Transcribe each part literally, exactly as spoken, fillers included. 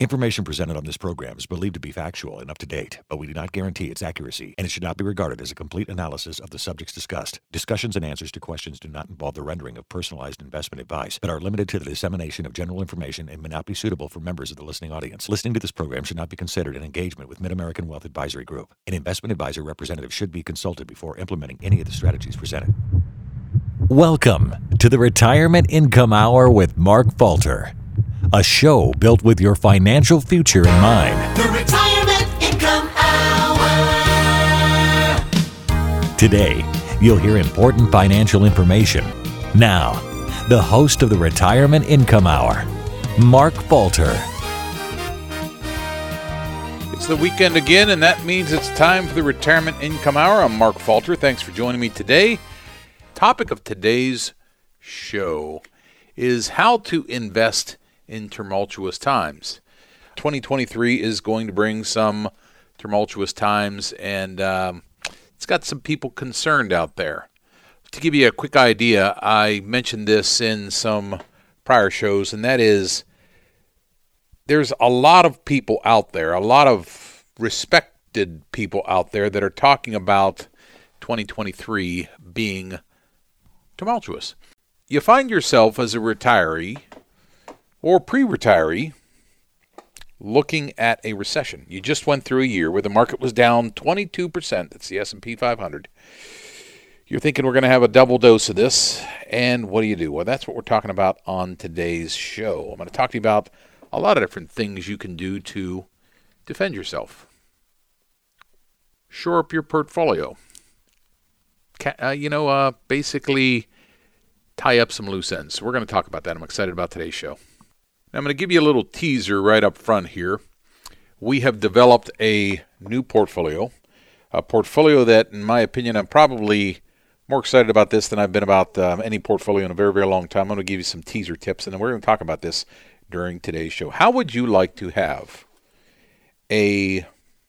Information presented on this program is believed to be factual and up to date, but we do not guarantee its accuracy, and it should not be regarded as a complete analysis of the subjects discussed. Discussions and answers to questions do not involve the rendering of personalized investment advice, but are limited to the dissemination of general information and may not be suitable for members of the listening audience. Listening to this program should not be considered an engagement with Mid-American Wealth Advisory Group. An investment advisor representative should be consulted before implementing any of the strategies presented. Welcome to the Retirement Income Hour with Mark Falter, a show built with your financial future in mind. The Retirement Income Hour. Today, you'll hear important financial information. Now, the host of the Retirement Income Hour, Mark Falter. It's the weekend again, and that means it's time for the Retirement Income Hour. I'm Mark Falter. Thanks for joining me today. Topic of today's show is how to invest in tumultuous times. twenty twenty-three is going to bring some tumultuous times, and um, it's got some people concerned out there. To give you a quick idea, I mentioned this in some prior shows, and that is there's a lot of people out there, a lot of respected people out there that are talking about twenty twenty-three being tumultuous. You find yourself as a retiree or pre-retiree looking at a recession. You just went through a year where the market was down twenty-two percent. That's the S and P five hundred. You're thinking we're going to have a double dose of this, and what do you do? Well, that's what we're talking about on today's show. I'm going to talk to you about a lot of different things you can do to defend yourself. Shore up your portfolio. Uh, you know, uh, basically tie up some loose ends. So we're going to talk about that. I'm excited about today's show. Now, I'm going to give you a little teaser right up front here. We have developed a new portfolio, a portfolio that, in my opinion, I'm probably more excited about this than I've been about um, any portfolio in a very, very long time. I'm going to give you some teaser tips, and then we're going to talk about this during today's show. How would you like to have a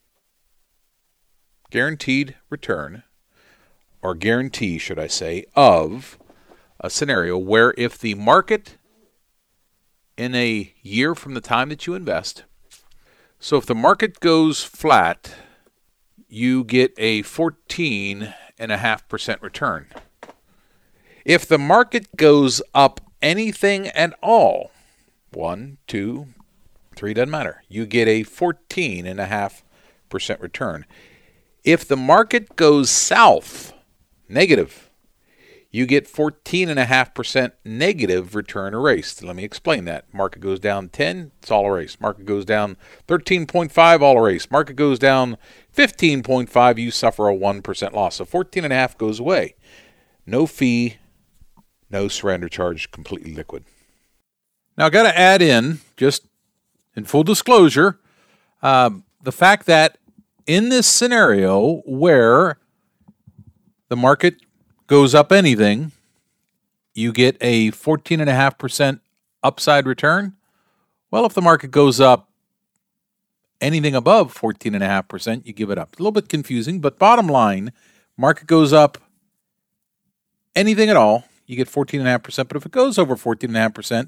guaranteed return, or guarantee, should I say, of a scenario where if the market in a year from the time that you invest, so if the market goes flat, you get a fourteen point five percent return. If the market goes up anything at all, one, two, three, doesn't matter, you get a fourteen point five percent return. If the market goes south, negative, you get fourteen point five percent negative return erased. Let me explain that. Market goes down ten, it's all erased. Market goes down thirteen point five, all erased. Market goes down fifteen point five, you suffer a one percent loss. So fourteen point five goes away. No fee, no surrender charge, completely liquid. Now, I've got to add in, just in full disclosure, um, the fact that in this scenario where the market goes up anything, you get a fourteen point five percent upside return. Well, if the market goes up anything above fourteen point five percent, you give it up. It's a little bit confusing, but bottom line, market goes up anything at all, you get fourteen point five percent. But if it goes over fourteen point five percent,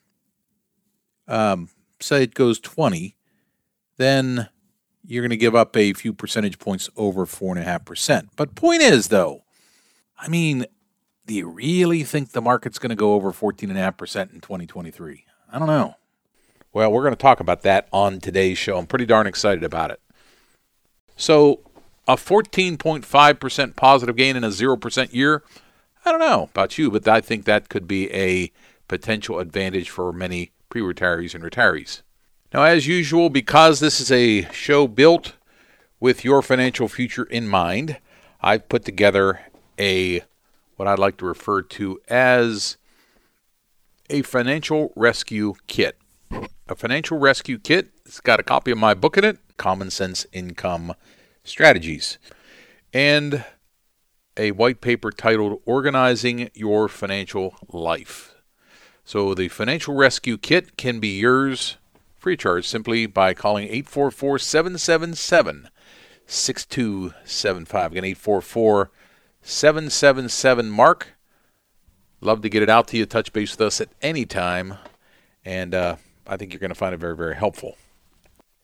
um, say it goes twenty, then you're going to give up a few percentage points over four point five percent. But point is, though, I mean, do you really think the market's going to go over fourteen point five percent in twenty twenty-three? I don't know. Well, we're going to talk about that on today's show. I'm pretty darn excited about it. So, a fourteen point five percent positive gain in a zero percent year, I don't know about you, but I think that could be a potential advantage for many pre-retirees and retirees. Now, as usual, because this is a show built with your financial future in mind, I've put together a what I'd like to refer to as a financial rescue kit. A financial rescue kit. It's got a copy of my book in it, Common Sense Income Strategies, and a white paper titled Organizing Your Financial Life. So the financial rescue kit can be yours free of charge simply by calling eight four four, seven seven seven, six two seven five. Again, eight four four, seven seven seven, Mark. Love to get it out to you. Touch base with us at any time. And uh, I think you're going to find it very, very helpful.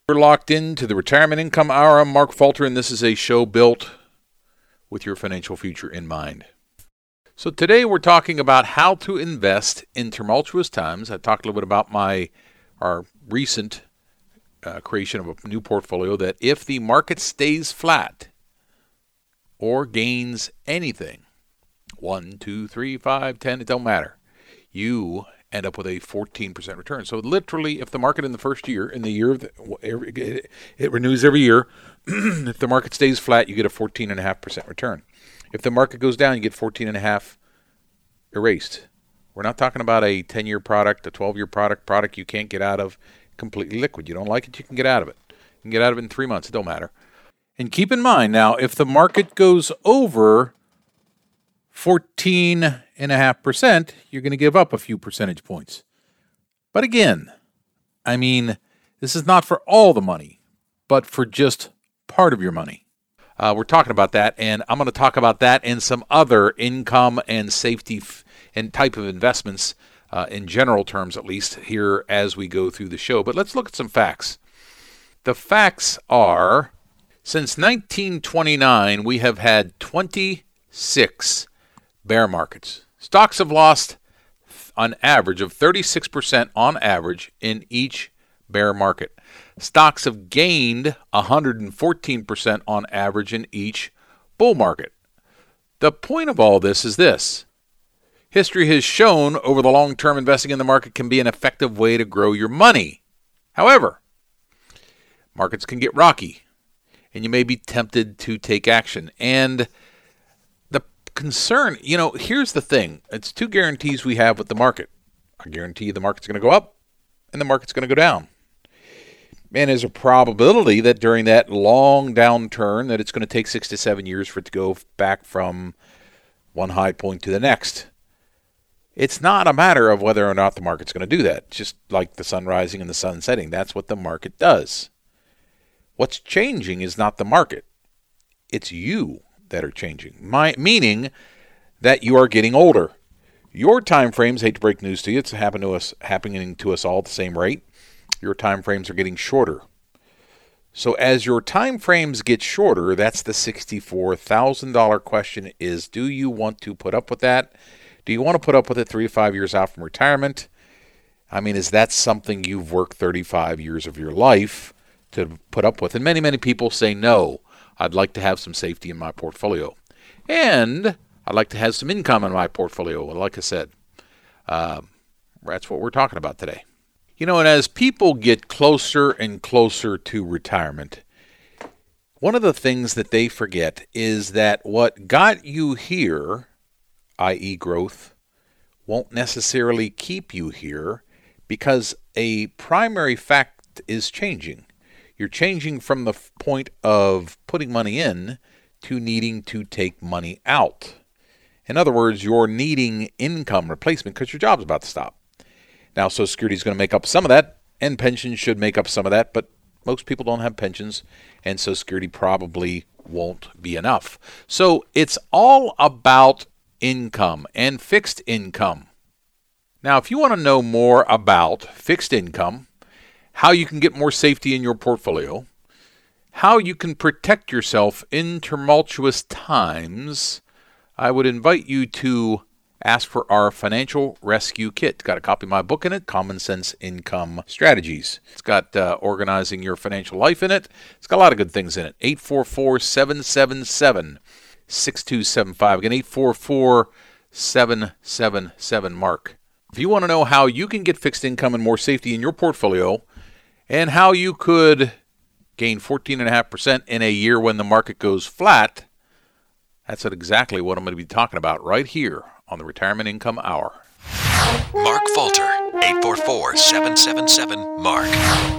We're locked into the Retirement Income Hour. I'm Mark Falter, and this is a show built with your financial future in mind. So today we're talking about how to invest in tumultuous times. I talked a little bit about my our recent uh, creation of a new portfolio that if the market stays flat or gains anything, one, two, three, five, ten, it don't matter, you end up with a fourteen percent return. So literally, if the market in the first year, in the year, of the, it renews every year, if the market stays flat, you get a fourteen point five percent return. If the market goes down, you get fourteen point five erased. We're not talking about a ten-year product, a twelve-year product, product you can't get out of, completely liquid. You don't like it, you can get out of it. You can get out of it in three months. It don't matter. And keep in mind, now, if the market goes over fourteen point five percent, you're going to give up a few percentage points. But again, I mean, this is not for all the money, but for just part of your money. Uh, we're talking about that, and I'm going to talk about that and some other income and safety f- and type of investments, uh, in general terms at least, here as we go through the show. But let's look at some facts. The facts are, since nineteen twenty-nine, we have had twenty-six bear markets. Stocks have lost an average of thirty-six percent on average in each bear market. Stocks have gained one hundred fourteen percent on average in each bull market. The point of all this is this. History has shown over the long term investing in the market can be an effective way to grow your money. However, markets can get rocky, and you may be tempted to take action. And concern, you know, here's the thing. It's two guarantees we have with the market. I guarantee the market's going to go up and the market's going to go down. And there's a probability that during that long downturn that it's going to take six to seven years for it to go back from one high point to the next. It's not a matter of whether or not the market's going to do that. Just like the sun rising and the sun setting. That's what the market does. What's changing is not the market. It's you that are changing, My, meaning that you are getting older. Your time frames, hate to break news to you, it's happening to us, happening to us all at the same rate. Your time frames are getting shorter. So as your time frames get shorter, that's the sixty-four thousand dollars question is, do you want to put up with that? Do you want to put up with it three to five years out from retirement? I mean, is that something you've worked thirty-five years of your life to put up with? And many, many people say no. I'd like to have some safety in my portfolio. And I'd like to have some income in my portfolio. Well, like I said, uh, that's what we're talking about today. You know, and as people get closer and closer to retirement, one of the things that they forget is that what got you here, that is growth, won't necessarily keep you here because a primary fact is changing. You're changing from the point of putting money in to needing to take money out. In other words, you're needing income replacement because your job's about to stop. Now, Social Security is going to make up some of that, and pensions should make up some of that, but most people don't have pensions, and Social Security probably won't be enough. So it's all about income and fixed income. Now, if you want to know more about fixed income, how you can get more safety in your portfolio, how you can protect yourself in tumultuous times, I would invite you to ask for our Financial Rescue Kit. It's got a copy of my book in it, Common Sense Income Strategies. It's got uh, organizing your financial life in it. It's got a lot of good things in it. eight four four, seven seven seven, six two seven five. Again, eight four four, seven seven seven, Mark. If you want to know how you can get fixed income and more safety in your portfolio, and how you could gain fourteen point five percent in a year when the market goes flat, that's exactly what I'm going to be talking about right here on the Retirement Income Hour. Mark Falter, eight four four, seven seven seven, MARK.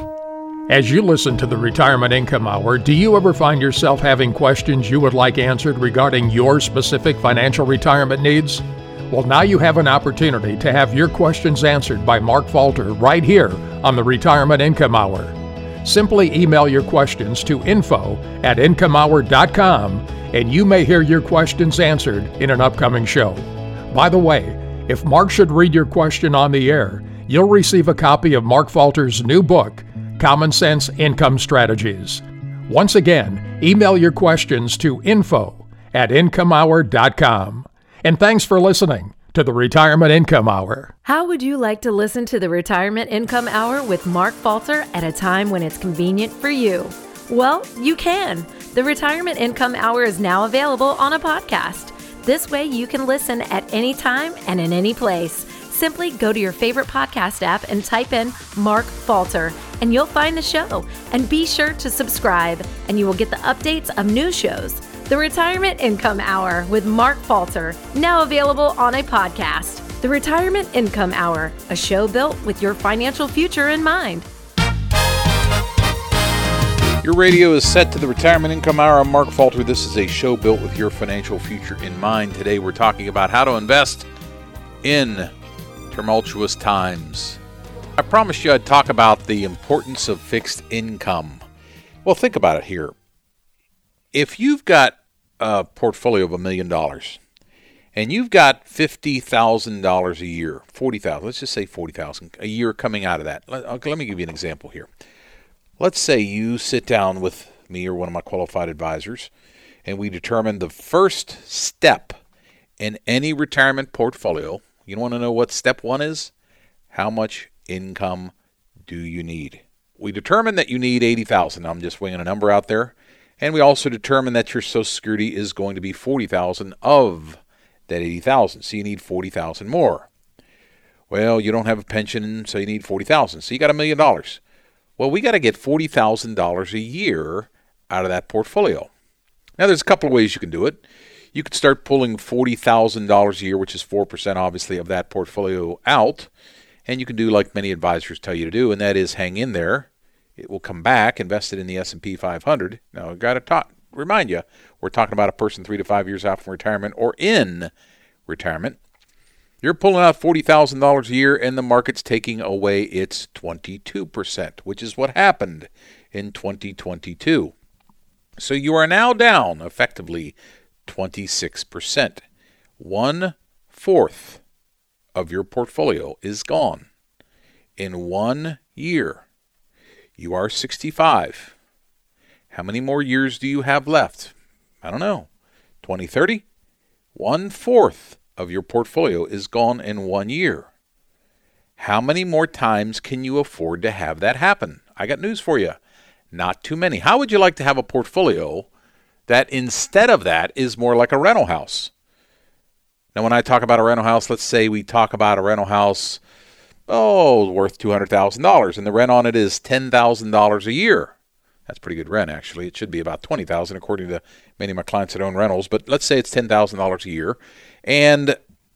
As you listen to the Retirement Income Hour, do you ever find yourself having questions you would like answered regarding your specific financial retirement needs? Well, now you have an opportunity to have your questions answered by Mark Falter right here on the Retirement Income Hour. Simply email your questions to info at income hour dot com and you may hear your questions answered in an upcoming show. By the way, if Mark should read your question on the air, you'll receive a copy of Mark Falter's new book, Common Sense Income Strategies. Once again, email your questions to info at income hour dot com. And thanks for listening to the Retirement Income Hour. How would you like to listen to the Retirement Income Hour with Mark Falter at a time when it's convenient for you? Well, you can. The Retirement Income Hour is now available on a podcast. This way you can listen at any time and in any place. Simply go to your favorite podcast app and type in Mark Falter, and you'll find the show. And be sure to subscribe, and you will get the updates of new shows. The Retirement Income Hour with Mark Falter, now available on a podcast. The Retirement Income Hour, a show built with your financial future in mind. Your radio is set to the Retirement Income Hour. I'm Mark Falter. This is a show built with your financial future in mind. Today we're talking about how to invest in tumultuous times. I promised you I'd talk about the importance of fixed income. Well, think about it here. If you've got a portfolio of a million dollars and you've got fifty thousand dollars a year, forty thousand dollars, let's just say forty thousand dollars a year coming out of that. Let, let me give you an example here. Let's say you sit down with me or one of my qualified advisors and we determine the first step in any retirement portfolio. You want to know what step one is? How much income do you need? We determine that you need eighty thousand dollars. I'm just winging a number out there. And we also determine that your Social Security is going to be forty thousand dollars of that eighty thousand dollars. So you need forty thousand dollars more. Well, you don't have a pension, so you need forty thousand dollars. So you got a million dollars. Well, we got to get forty thousand dollars a year out of that portfolio. Now, there's a couple of ways you can do it. You could start pulling forty thousand dollars a year, which is four percent obviously of that portfolio out. And you can do like many advisors tell you to do, and that is hang in there. It will come back, invested in the S and P five hundred. Now, I've got to talk, remind you, we're talking about a person three to five years out from retirement or in retirement. You're pulling out forty thousand dollars a year, and the market's taking away its twenty-two percent, which is what happened in twenty twenty-two. So you are now down, effectively, twenty-six percent. One-fourth of your portfolio is gone in one year. You are sixty-five. How many more years do you have left? I don't know. twenty, thirty? One-fourth of your portfolio is gone in one year. How many more times can you afford to have that happen? I got news for you. Not too many. How would you like to have a portfolio that instead of that is more like a rental house? Now, when I talk about a rental house, let's say we talk about a rental house, oh, worth two hundred thousand dollars, and the rent on it is ten thousand dollars a year. That's pretty good rent, actually. It should be about twenty thousand dollars according to many of my clients that own rentals, but let's say it's ten thousand dollars a year, and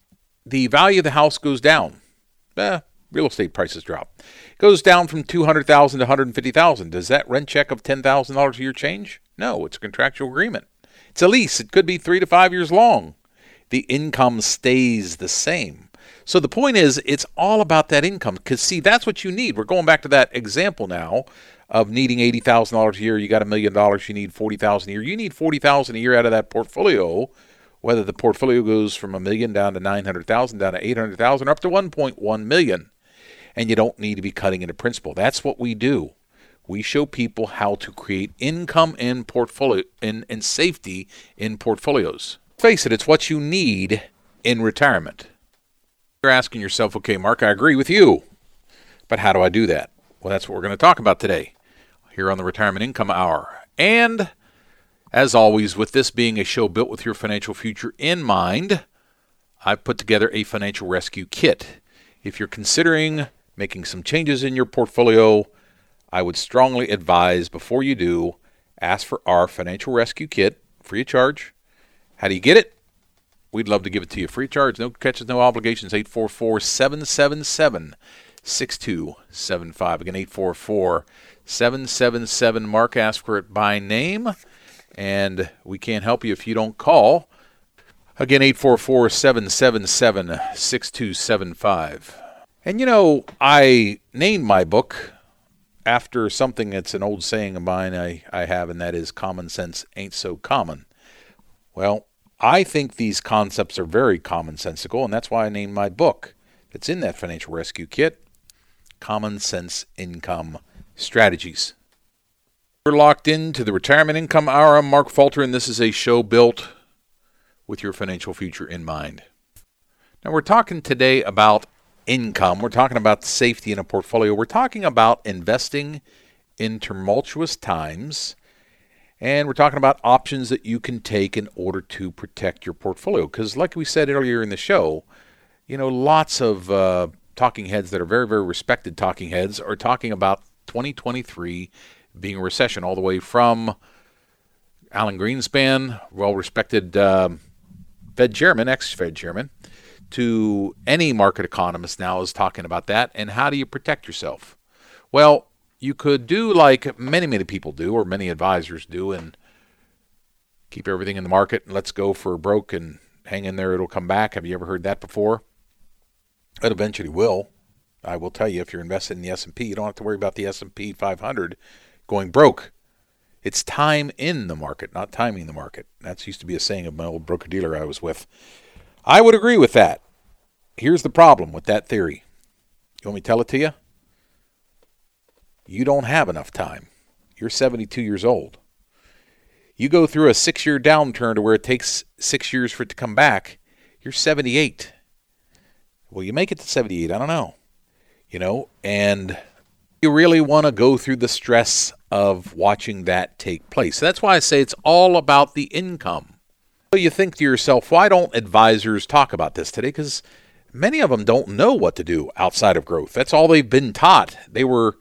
the value of the house goes down. Eh, real estate prices drop. It goes down from two hundred thousand dollars to one hundred fifty thousand dollars. Does that rent check of ten thousand dollars a year change? No, it's a contractual agreement. It's a lease. It could be three to five years long. The income stays the same. So the point is, it's all about that income. Because, see, that's what you need. We're going back to that example now of needing eighty thousand dollars a year. You got a million dollars. You need forty thousand dollars a year. You need forty thousand dollars a year out of that portfolio, whether the portfolio goes from a million down to nine hundred thousand dollars, down to eight hundred thousand dollars, up to one point one million dollars. And you don't need to be cutting into principal. That's what we do. We show people how to create income in portfolio and, and safety in portfolios. Face it, it's what you need in retirement. You're asking yourself, okay, Mark, I agree with you, but how do I do that? Well, that's what we're going to talk about today here on the Retirement Income Hour. And as always, with this being a show built with your financial future in mind, I've put together a financial rescue kit. If you're considering making some changes in your portfolio, I would strongly advise before you do, ask for our financial rescue kit, free of charge. How do you get it? We'd love to give it to you free of charge. No catches, no obligations. eight four four, seven seven seven, six two seven five. Again, eight four four, seven seven seven. Mark, ask for it by name, and we can't help you if you don't call. Again, eight four four, seven seven seven, six two seven five. And, you know, I named my book after something that's an old saying of mine I, I have, and that is common sense ain't so common. Well, I think these concepts are very commonsensical, and that's why I named my book that's in that financial rescue kit, Common Sense Income strategies. We're locked into the Retirement Income Hour. I'm Mark Falter, and this is a show built with your financial future in mind. Now, we're talking today about income. We're talking about safety in a portfolio. We're talking about investing in tumultuous times, and we're talking about options that you can take in order to protect your portfolio. Because like we said earlier in the show, you know, lots of uh, talking heads that are very, very respected talking heads are talking about twenty twenty-three being a recession, all the way from Alan Greenspan, well-respected uh, Fed chairman, ex-Fed chairman, to any market economist now is talking about that. And how do you protect yourself? Well, you could do like many, many people do, or many advisors do, and keep everything in the market and let's go for broke and hang in there, it'll come back. Have you ever heard that before? It eventually will. I will tell you, if you're invested in the S and P, you don't have to worry about the S and P five hundred going broke. It's time in the market, not timing the market. That used to be a saying of my old broker-dealer I was with. I would agree with that. Here's the problem with that theory. You want me to tell it to you? You don't have enough time. You're seventy-two years old. You go through a six-year downturn to where it takes six years for it to come back. You're seventy-eight. Will you make it to seventy-eight? I don't know. You know, and you really want to go through the stress of watching that take place. So that's why I say it's all about the income. So you think to yourself, why don't advisors talk about this today? Because many of them don't know what to do outside of growth. That's all they've been taught. They were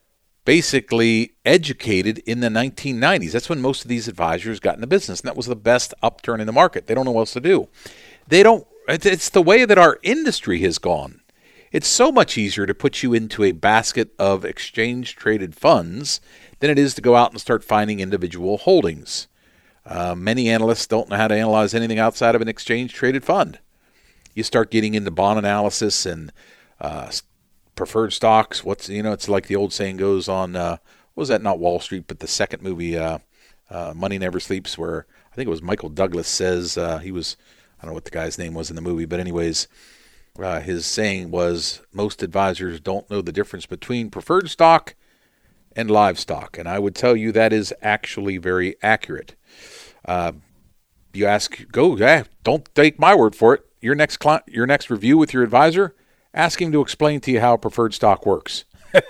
basically educated in the nineteen nineties. That's when most of these advisors got in the business, and that was the best upturn in the market. They don't know what else to do. They don't. It's the way that our industry has gone. It's so much easier to put you into a basket of exchange-traded funds than it is to go out and start finding individual holdings. Uh, many analysts don't know how to analyze anything outside of an exchange-traded fund. You start getting into bond analysis and uh, preferred stocks. What's you know, it's like the old saying goes on. Uh, what was that? Not Wall Street, but the second movie, uh, uh, Money Never Sleeps, where I think it was Michael Douglas says uh, he was. I don't know what the guy's name was in the movie, but anyways, uh, his saying was most advisors don't know the difference between preferred stock and livestock, and I would tell you that is actually very accurate. Uh, you ask, go, yeah, don't take my word for it. Your next client, your next review with your advisor, ask him to explain to you how preferred stock works.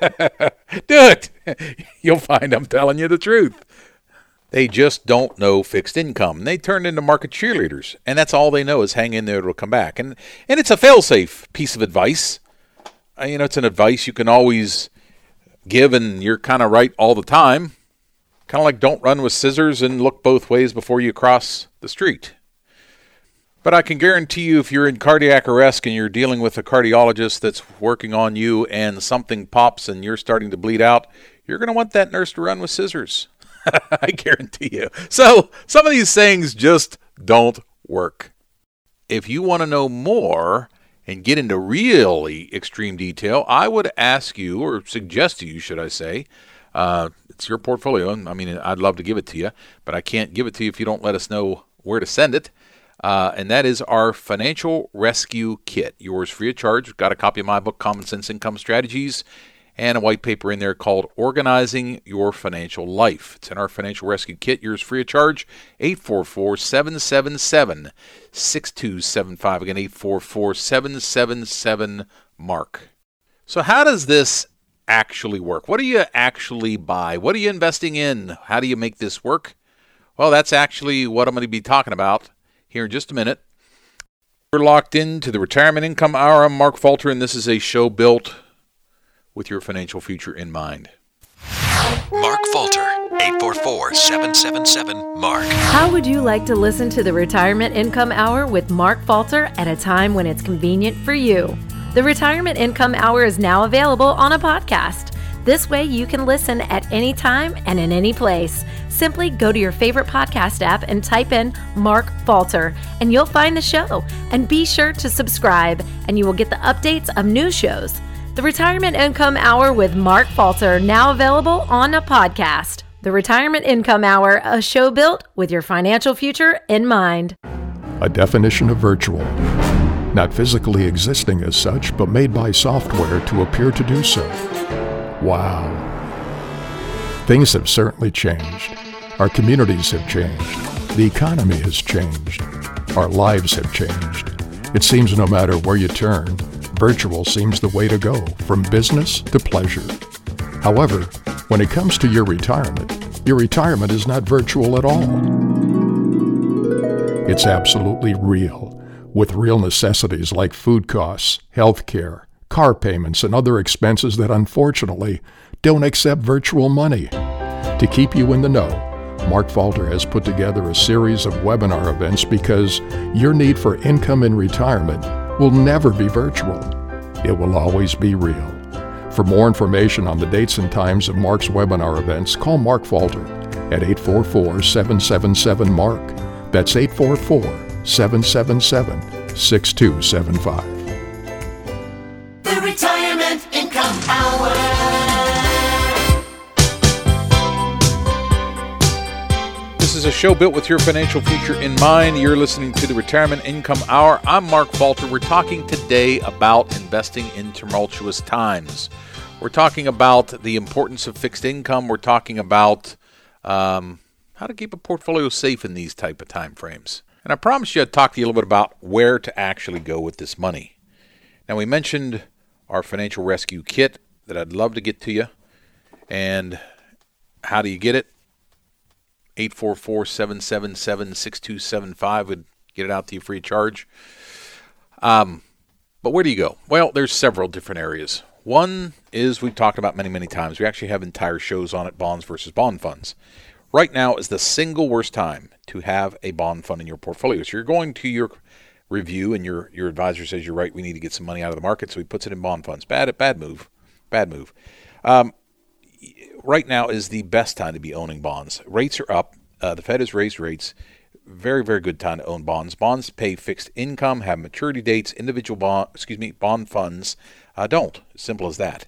Do it. You'll find I'm telling you the truth. They just don't know fixed income. They turn into market cheerleaders, and that's all they know is hang in there, it'll come back. And and it's a fail-safe piece of advice. Uh, you know, it's an advice you can always give, and you're kind of right all the time. Kind of like don't run with scissors and look both ways before you cross the street. But I can guarantee you if you're in cardiac arrest and you're dealing with a cardiologist that's working on you and something pops and you're starting to bleed out, you're going to want that nurse to run with scissors. I guarantee you. So some of these sayings just don't work. If you want to know more and get into really extreme detail, I would ask you, or suggest to you, should I say, uh, it's your portfolio. I mean, I'd love to give it to you, but I can't give it to you if you don't let us know where to send it. Uh, and that is our Financial Rescue Kit. Yours free of charge. We've got a copy of my book, Common Sense Income Strategies, and a white paper in there called Organizing Your Financial Life. It's in our Financial Rescue Kit. Yours free of charge. eight four four, seven seven seven, six two seven five. Again, eight four four, seven seven seven, MARK. So how does this actually work? What do you actually buy? What are you investing in? How do you make this work? Well, that's actually what I'm going to be talking about here in just a minute. We're locked into the Retirement Income Hour. I'm Mark Falter, and this is a show built with your financial future in mind. Mark Falter, eight four four, seven seven seven, MARK. How would you like to listen to the Retirement Income Hour with Mark Falter at a time when it's convenient for you? The Retirement Income Hour is now available on a podcast. This way you can listen at any time and in any place. Simply go to your favorite podcast app and type in Mark Falter, and you'll find the show. And be sure to subscribe, and you will get the updates of new shows. The Retirement Income Hour with Mark Falter, now available on a podcast. The Retirement Income Hour, a show built with your financial future in mind. A definition of virtual. Not physically existing as such, but made by software to appear to do so. Wow. Things have certainly changed. Our communities have changed. The economy has changed. Our lives have changed. It seems no matter where you turn, virtual seems the way to go, from business to pleasure. However, when it comes to your retirement, your retirement is not virtual at all. It's absolutely real, with real necessities like food costs, health care, car payments, and other expenses that unfortunately don't accept virtual money. To keep you in the know, Mark Falter has put together a series of webinar events because your need for income in retirement will never be virtual. It will always be real. For more information on the dates and times of Mark's webinar events, call Mark Falter at eight four four, seven seven seven, MARK. That's eight four four, seven seven seven, six two seven five. The Retirement Income Hour. This is a show built with your financial future in mind. You're listening to the Retirement Income Hour. I'm Mark Falter. We're talking today about investing in tumultuous times. We're talking about the importance of fixed income. We're talking about um, how to keep a portfolio safe in these type of time frames. And I promised you I'd talk to you a little bit about where to actually go with this money. Now, we mentioned our financial rescue kit that I'd love to get to you. And how do you get it? eight four four, seven seven seven, six two seven five would get it out to you free of charge. Um, but where do you go? Well, there's several different areas. One is we've talked about many, many times. We actually have entire shows on it, bonds versus bond funds. Right now is the single worst time to have a bond fund in your portfolio. So you're going to your review and your, your advisor says, you're right, we need to get some money out of the market. So he puts it in bond funds. Bad, bad move. Bad move. Um, Right now is the best time to be owning bonds. Rates are up. Uh, the Fed has raised rates. Very, very good time to own bonds. Bonds pay fixed income, have maturity dates. Individual bond, excuse me, bond funds uh, don't. Simple as that.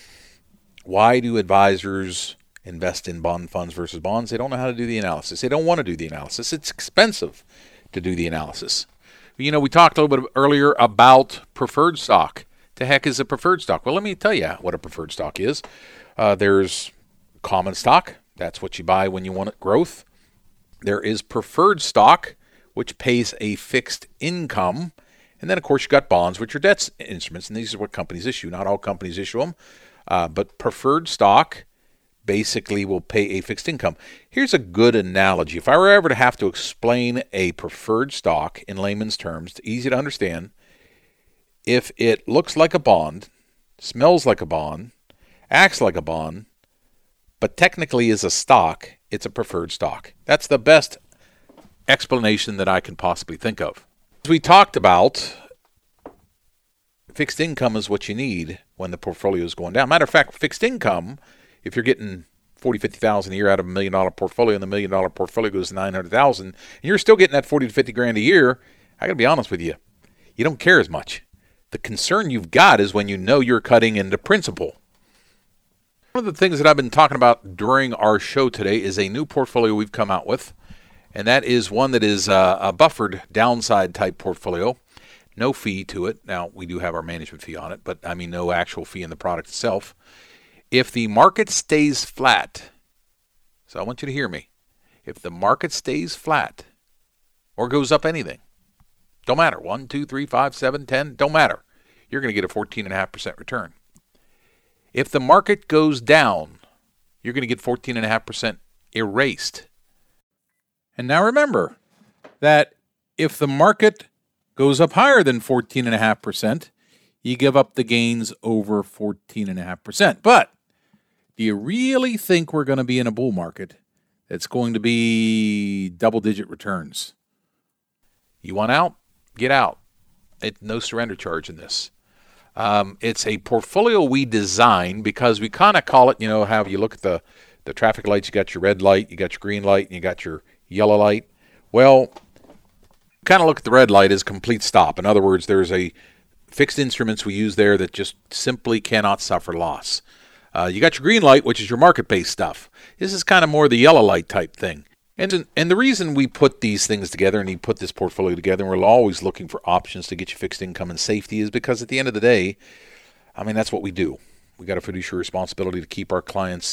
Why do advisors invest in bond funds versus bonds? They don't know how to do the analysis. They don't want to do the analysis. It's expensive to do the analysis. You know, we talked a little bit earlier about preferred stock. The heck is a preferred stock? Well, let me tell you what a preferred stock is. Uh, there's common stock. That's what you buy when you want growth. There is preferred stock, which pays a fixed income. And then, of course, you got bonds, which are debt instruments. And these are what companies issue. Not all companies issue them. Uh, but preferred stock basically will pay a fixed income. Here's a good analogy. If I were ever to have to explain a preferred stock in layman's terms, it's easy to understand. If it looks like a bond, smells like a bond, acts like a bond, but technically is a stock, it's a preferred stock. That's the best explanation that I can possibly think of. As we talked about, fixed income is what you need when the portfolio is going down. Matter of fact, fixed income, if you're getting forty, fifty thousand a year out of a million dollar portfolio and the million dollar portfolio goes to nine hundred thousand, and you're still getting that forty to fifty grand a year, I got to be honest with you, you don't care as much. The concern you've got is when you know you're cutting into principal. One of the things that I've been talking about during our show today is a new portfolio we've come out with, and that is one that is uh, a buffered downside type portfolio. No fee to it. Now, we do have our management fee on it, but I mean no actual fee in the product itself. If the market stays flat, so I want you to hear me, if the market stays flat or goes up anything, don't matter, one, two, three, five, seven, ten, don't matter, you're going to get a fourteen point five percent return. If the market goes down, you're going to get fourteen point five percent erased. And now remember that if the market goes up higher than fourteen point five percent, you give up the gains over fourteen point five percent. But do you really think we're going to be in a bull market that's going to be double-digit returns? You want out? Get out. It, no surrender charge in this. Um, it's a portfolio we design because we kind of call it, you know, how you look at the, the traffic lights, you got your red light, you got your green light, and you got your yellow light. Well, kind of look at the red light as complete stop. In other words, there's a fixed instruments we use there that just simply cannot suffer loss. Uh, you got your green light, which is your market-based stuff. This is kind of more the yellow light type thing. And and the reason we put these things together and he put this portfolio together, and we're always looking for options to get you fixed income and safety, is because at the end of the day, I mean, that's what we do. We got a fiduciary responsibility to keep our clients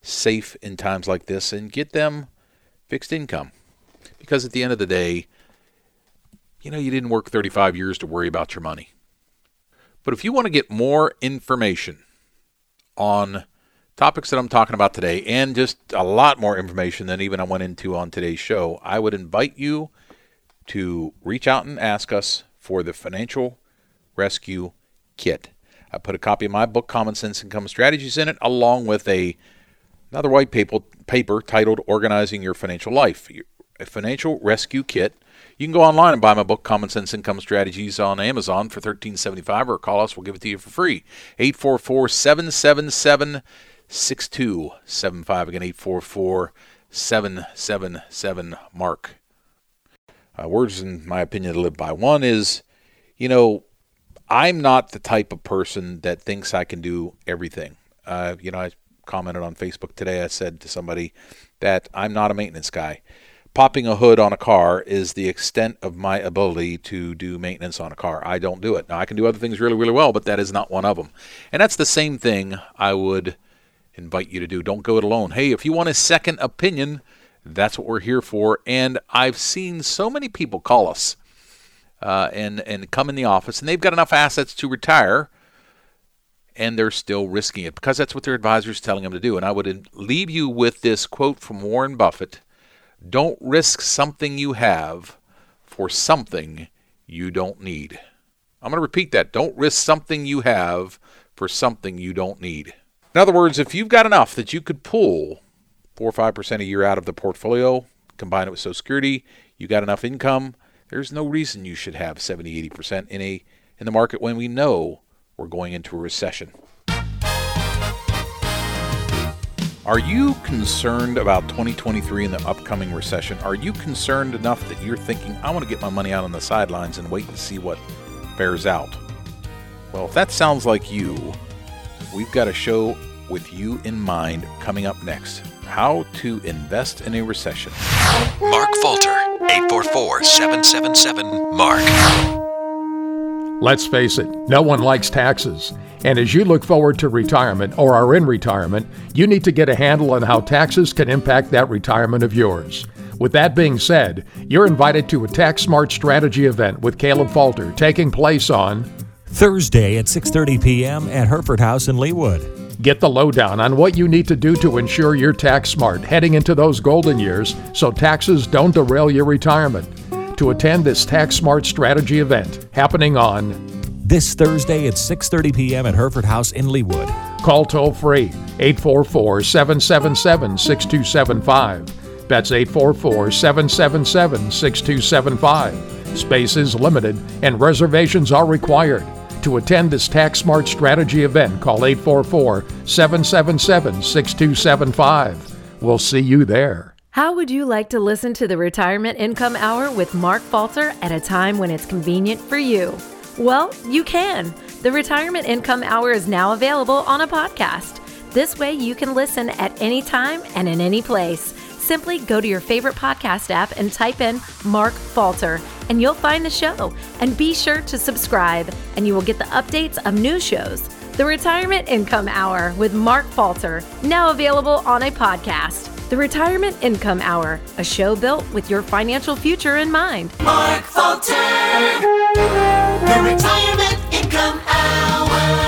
safe in times like this and get them fixed income. Because at the end of the day, you know, you didn't work thirty-five years to worry about your money. But if you want to get more information on topics that I'm talking about today, and just a lot more information than even I went into on today's show, I would invite you to reach out and ask us for the Financial Rescue Kit. I put a copy of my book, Common Sense Income Strategies, in it, along with a another white paper, paper titled Organizing Your Financial Life, a Financial Rescue Kit. You can go online and buy my book, Common Sense Income Strategies, on Amazon for thirteen seventy-five, or call us. We'll give it to you for free. eight four four, seven seven seven, six two seven five. Again, eight four four, seven seven seven, Mark. Uh, words, in my opinion, to live by. One is, you know, I'm not the type of person that thinks I can do everything. Uh, you know, I commented on Facebook today. I said to somebody that I'm not a maintenance guy. Popping a hood on a car is the extent of my ability to do maintenance on a car. I don't do it. Now, I can do other things really, really well, but that is not one of them. And that's the same thing I would invite you to do. Don't go it alone. Hey, if you want a second opinion, that's what we're here for. And I've seen so many people call us uh, and, and come in the office, and they've got enough assets to retire, and they're still risking it because that's what their advisor's telling them to do. And I would leave you with this quote from Warren Buffett: don't risk something you have for something you don't need. I'm going to repeat that. Don't risk something you have for something you don't need. In other words, if you've got enough that you could pull four or five percent a year out of the portfolio, combine it with Social Security, you got enough income, there's no reason you should have seventy, eighty percent in a in the market when we know we're going into a recession. Are you concerned about twenty twenty-three and the upcoming recession? Are you concerned enough that you're thinking, I want to get my money out on the sidelines and wait and see what bears out? Well, if that sounds like you, we've got a show with you in mind coming up next. How to invest in a recession. Mark Falter, eight four four, seven seven seven, MARK. Let's face it, no one likes taxes. And as you look forward to retirement or are in retirement, you need to get a handle on how taxes can impact that retirement of yours. With that being said, you're invited to a Tax Smart Strategy event with Caleb Falter taking place on Thursday at six thirty p.m. at Hereford House in Leawood. Get the lowdown on what you need to do to ensure you're tax smart heading into those golden years so taxes don't derail your retirement. To attend this Tax Smart Strategy event happening on this Thursday at six thirty p.m. at Hereford House in Leawood. Call toll-free eight four four, seven seven seven, six two seven five. That's eight four four, seven seven seven, six two seven five. Space is limited and reservations are required. To attend this Tax Smart Strategy event, call eight four four, seven seven seven, six two seven five. We'll see you there. How would you like to listen to the Retirement Income Hour with Mark Falter at a time when it's convenient for you? Well, you can. The Retirement Income Hour is now available on a podcast. This way you can listen at any time and in any place. Simply go to your favorite podcast app and type in Mark Falter, and you'll find the show. And be sure to subscribe, and you will get the updates of new shows. The Retirement Income Hour with Mark Falter, now available on a podcast. The Retirement Income Hour, a show built with your financial future in mind. Mark Falter, the Retirement Income Hour.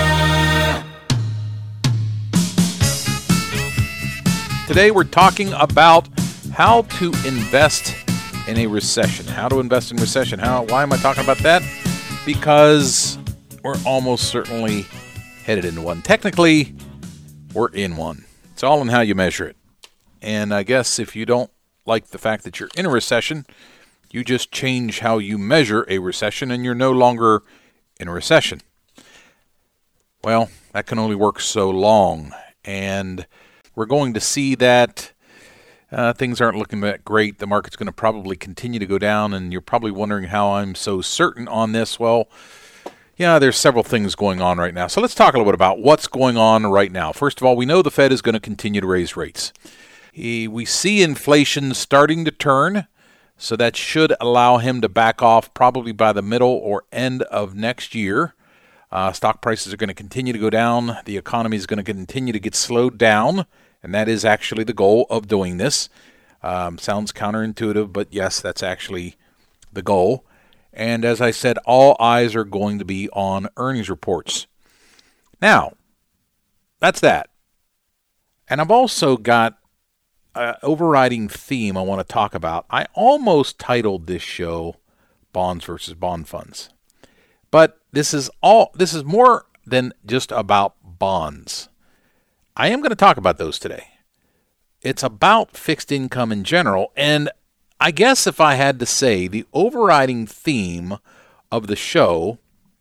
Today we're talking about how to invest in a recession. How to invest in recession. How? Why am I talking about that? Because we're almost certainly headed into one. Technically, we're in one. It's all in how you measure it. And I guess if you don't like the fact that you're in a recession, you just change how you measure a recession and you're no longer in a recession. Well, that can only work so long. And we're going to see that uh, things aren't looking that great. The market's going to probably continue to go down, and you're probably wondering how I'm so certain on this. Well, yeah, there's several things going on right now. So let's talk a little bit about what's going on right now. First of all, we know the Fed is going to continue to raise rates. We see inflation starting to turn, so that should allow him to back off probably by the middle or end of next year. Uh, stock prices are going to continue to go down. The economy is going to continue to get slowed down And that is actually the goal of doing this. Um, sounds counterintuitive, but yes, that's actually the goal. And as I said, all eyes are going to be on earnings reports. Now, that's that. And I've also got an overriding theme I want to talk about. I almost titled this show Bonds versus Bond Funds. But this is all this is more than just about bonds. I am going to talk about those today. It's about fixed income in general, and I guess if I had to say the overriding theme of the show,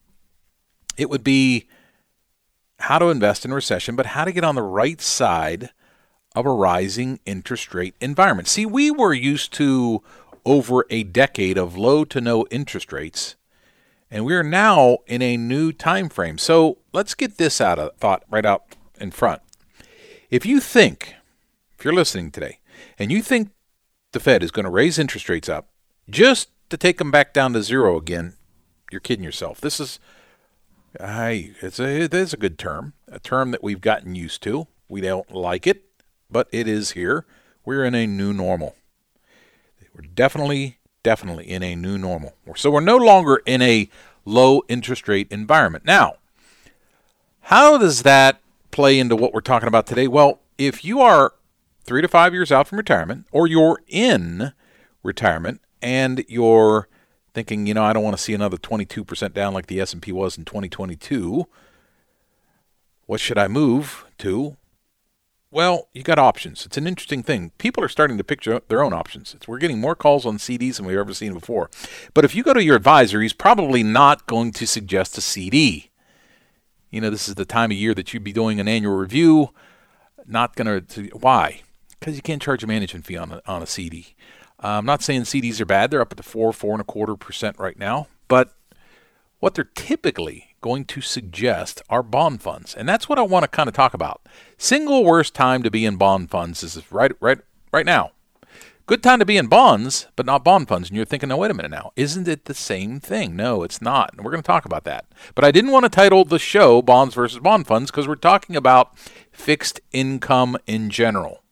it would be how to invest in a recession, but how to get on the right side of a rising interest rate environment. See, we were used to over a decade of low to no interest rates, and we are now in a new time frame. So let's get this out of thought right out in front. If you think, if you're listening today, and you think the Fed is going to raise interest rates up just to take them back down to zero again, you're kidding yourself. This is, I, it's a, it is a good term, a term that we've gotten used to. We don't like it, but it is here. We're in a new normal. We're definitely, definitely in a new normal. So we're no longer in a low interest rate environment. Now, how does that play into what we're talking about today? Well, if you are three to five years out from retirement, or you're in retirement and you're thinking, you know, I don't want to see another twenty-two percent down like the S and P was in twenty twenty-two, what should I move to? Well, you got options. It's an interesting thing. People are starting to picture their own options. It's, we're getting more calls on C Ds than we've ever seen before. But if you go to your advisor, he's probably not going to suggest a C D. You know, this is the time of year that you'd be doing an annual review. Not going to, why? Because you can't charge a management fee on a, on a C D. Uh, I'm not saying C Ds are bad. They're up at the four, four and a quarter percent right now. But what they're typically going to suggest are bond funds. And that's what I want to kind of talk about. Single worst time to be in bond funds is right, right, right now. Good time to be in bonds, but not bond funds. And you're thinking, no, wait a minute now. Isn't it the same thing? No, it's not. And we're going to talk about that. But I didn't want to title the show Bonds versus Bond Funds because we're talking about fixed income in general.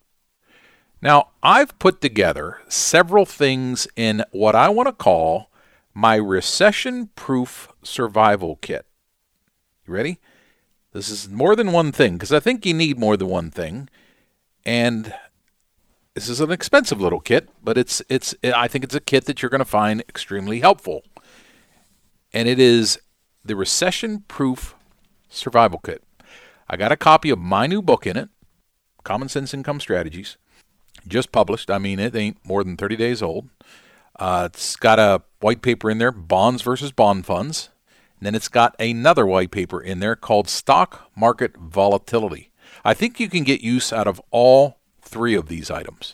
Now, I've put together several things in what I want to call my recession-proof survival kit. You ready? This is more than one thing because I think you need more than one thing. And this is an expensive little kit, but it's it's. I think it's a kit that you're going to find extremely helpful. And it is the Recession-Proof Survival Kit. I got a copy of my new book in it, Common Sense Income Strategies, just published. I mean, it ain't more than thirty days old. Uh, it's got a white paper in there, Bonds versus Bond Funds. And then it's got another white paper in there called Stock Market Volatility. I think you can get use out of all three of these items.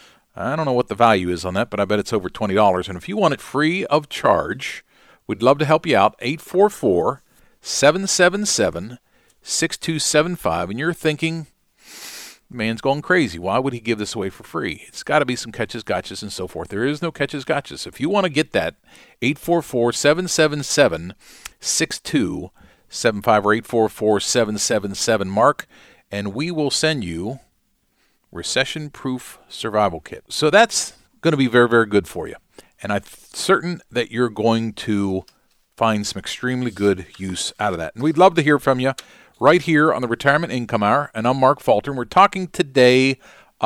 I don't know what the value is on that, but I bet it's over twenty dollars. And if you want it free of charge, we'd love to help you out. eight four four, seven seven seven, six two seven five. And you're thinking, man's going crazy. Why would he give this away for free? It's got to be some catches, gotchas, and so forth. There is no catches, gotchas. If you want to get that, eight four four, seven seven seven, six two seven five or eight four four, seven seven seven, Mark, and we will send you Recession-Proof Survival Kit. So that's going to be very, very good for you. And I'm certain that you're going to find some extremely good use out of that. And we'd love to hear from you right here on the Retirement Income Hour. And I'm Mark Falter, and we're talking today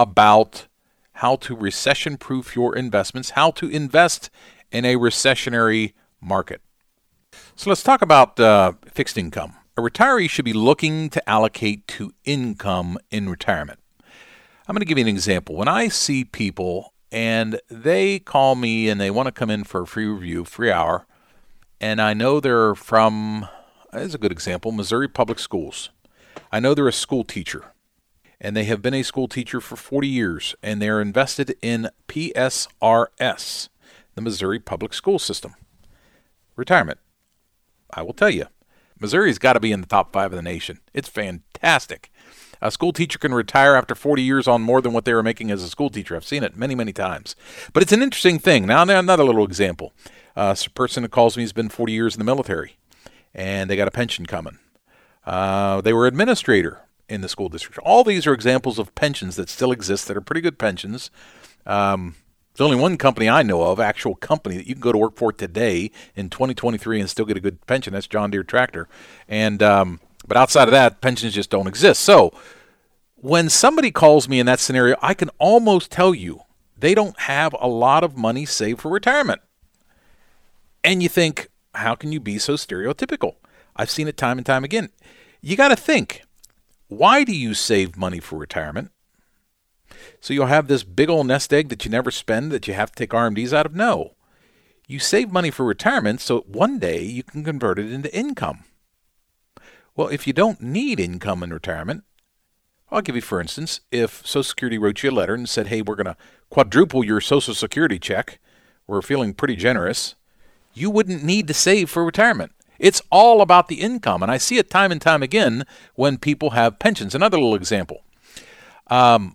about how to recession-proof your investments, how to invest in a recessionary market. So let's talk about uh, fixed income. A retiree should be looking to allocate to income in retirement. I'm going to give you an example. When I see people and they call me and they want to come in for a free review, free hour, and I know they're from, as a good example, Missouri Public Schools. I know they're a school teacher, and they have been a school teacher for forty years, and they're invested in P S R S, the Missouri Public School System. Retirement. I will tell you, Missouri's got to be in the top five of the nation. It's fantastic. A school teacher can retire after forty years on more than what they were making as a school teacher. I've seen it many, many times. But it's an interesting thing. Now, another little example. Uh, a person who calls me has been forty years in the military, and they got a pension coming. Uh, they were administrator in the school district. All these are examples of pensions that still exist that are pretty good pensions. Um, there's only one company I know of, actual company, that you can go to work for today in twenty twenty-three and still get a good pension. That's John Deere Tractor. And um, but outside of that, pensions just don't exist. So when somebody calls me in that scenario, I can almost tell you they don't have a lot of money saved for retirement. And you think, how can you be so stereotypical? I've seen it time and time again. You got to think, why do you save money for retirement? So you'll have this big old nest egg that you never spend that you have to take R M Ds out of? No. You save money for retirement so one day you can convert it into income. Well, if you don't need income in retirement, I'll give you, for instance, if Social Security wrote you a letter and said, hey, we're going to quadruple your Social Security check, we're feeling pretty generous, you wouldn't need to save for retirement. It's all about the income, and I see it time and time again when people have pensions. Another little example. Um,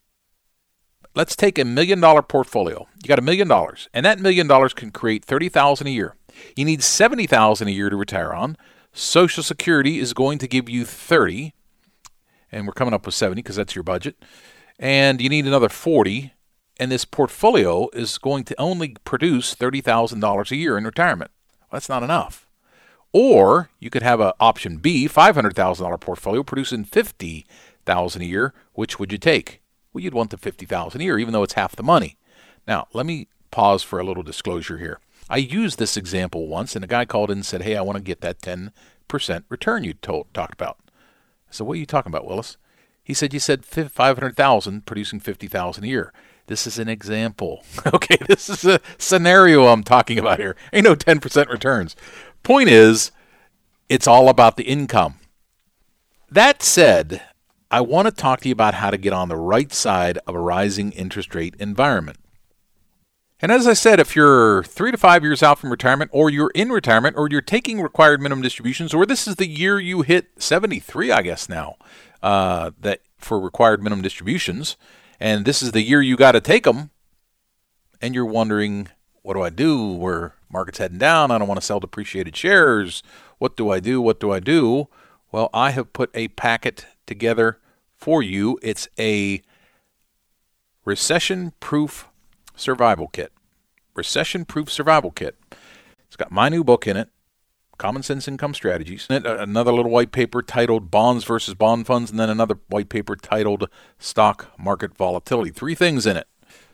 let's take a million-dollar portfolio. You got a million dollars, and that million dollars can create thirty thousand dollars a year. You need seventy thousand dollars a year to retire on. Social Security is going to give you thirty, and we're coming up with seventy because that's your budget, and you need another forty, and this portfolio is going to only produce thirty thousand dollars a year in retirement. Well, that's not enough. Or you could have an option B, five hundred thousand dollars portfolio producing fifty thousand dollars a year. Which would you take? Well, you'd want the fifty thousand dollars a year, even though it's half the money. Now, let me pause for a little disclosure here. I used this example once, and a guy called in and said, hey, I want to get that ten percent return you told, talked about. I said, what are you talking about, Willis? He said, you said five hundred thousand dollars producing fifty thousand dollars a year. This is an example. Okay, this is a scenario I'm talking about here. Ain't no ten percent returns. Point is, it's all about the income. That said, I want to talk to you about how to get on the right side of a rising interest rate environment. And as I said, if you're three to five years out from retirement, or you're in retirement, or you're taking required minimum distributions, or this is the year you hit seventy-three, I guess now, uh, that for required minimum distributions, and this is the year you got to take them, and you're wondering, what do I do? Where market's heading down. I don't want to sell depreciated shares. What do I do? What do I do? Well, I have put a packet together for you. It's a recession-proof survival kit. Recession-proof survival kit. It's got my new book in it, Common Sense Income Strategies. Another little white paper titled Bonds versus Bond Funds, and then another white paper titled Stock Market Volatility. Three things in it.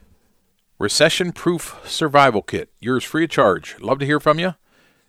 Recession-proof survival kit. Yours free of charge. Love to hear from you.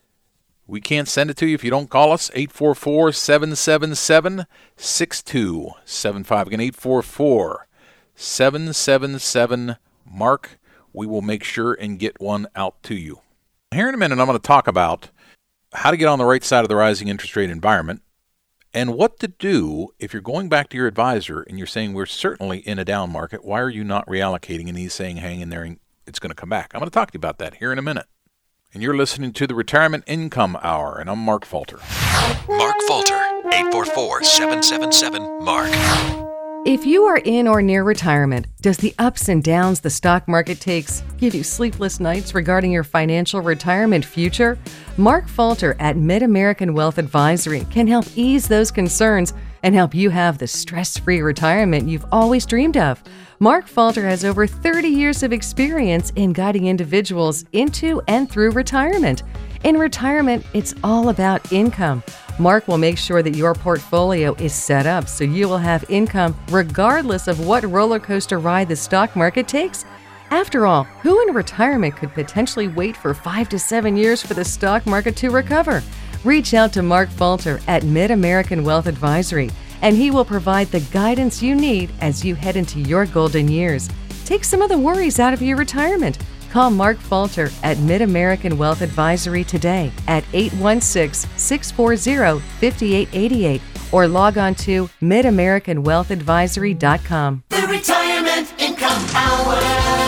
We can't send it to you if you don't call us. eight four four, seven seven seven, six two seven five. Again, eight four four, seven seven seven, Mark. We will make sure and get one out to you. Here in a minute, I'm going to talk about how to get on the right side of the rising interest rate environment, and what to do if you're going back to your advisor and you're saying, we're certainly in a down market. Why are you not reallocating? And he's saying, hang in there and it's going to come back. I'm going to talk to you about that here in a minute. And you're listening to the Retirement Income Hour, and I'm Mark Falter. Mark Falter, eight four four, seven seven seven, MARK. If you are in or near retirement, does the ups and downs the stock market takes give you sleepless nights regarding your financial retirement future? Mark Falter at Mid-American Wealth Advisory can help ease those concerns and help you have the stress-free retirement you've always dreamed of. Mark Falter has over thirty years of experience in guiding individuals into and through retirement. In retirement, it's all about income. Mark will make sure that your portfolio is set up so you will have income regardless of what roller coaster ride the stock market takes. After all, who in retirement could potentially wait for five to seven years for the stock market to recover? Reach out to Mark Falter at Mid-American Wealth Advisory, and he will provide the guidance you need as you head into your golden years. Take some of the worries out of your retirement. Call Mark Falter at Mid-American Wealth Advisory today at eight one six, six four zero, five eight eight eight or log on to mid american wealth advisory dot com. The Retirement Income Hour.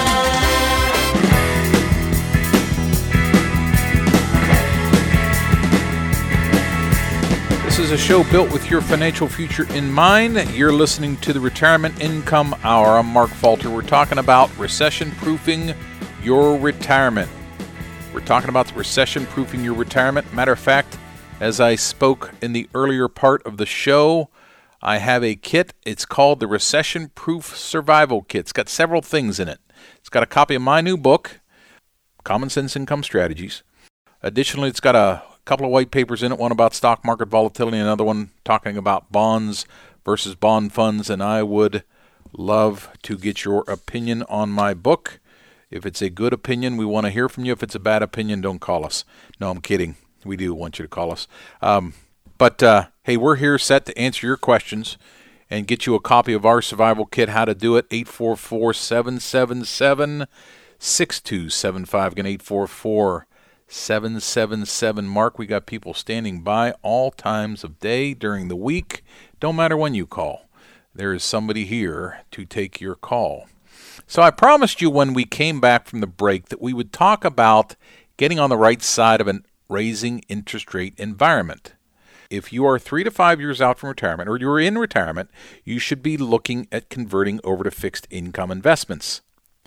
This is a show built with your financial future in mind. You're listening to the Retirement Income Hour. I'm Mark Falter. We're talking about recession-proofing your retirement. We're talking about the recession-proofing your retirement. Matter of fact, as I spoke in the earlier part of the show, I have a kit. It's called the Recession Proof Survival Kit. It's got several things in it. It's got a copy of my new book, Common Sense Income Strategies. Additionally, it's got a couple of white papers in it, one about stock market volatility, another one talking about bonds versus bond funds, and I would love to get your opinion on my book. If it's a good opinion, we want to hear from you. If it's a bad opinion, don't call us. No, I'm kidding. We do want you to call us. Um, but, uh, hey, we're here set to answer your questions and get you a copy of our survival kit. How to do it, eight four four, seven seven seven, six two seven five. Again, eight four four, seven seven seven, Mark. We got people standing by all times of day during the week. Don't matter when you call. There is somebody here to take your call. So I promised you when we came back from the break that we would talk about getting on the right side of an raising interest rate environment. If you are three to five years out from retirement, or you're in retirement, you should be looking at converting over to fixed income investments.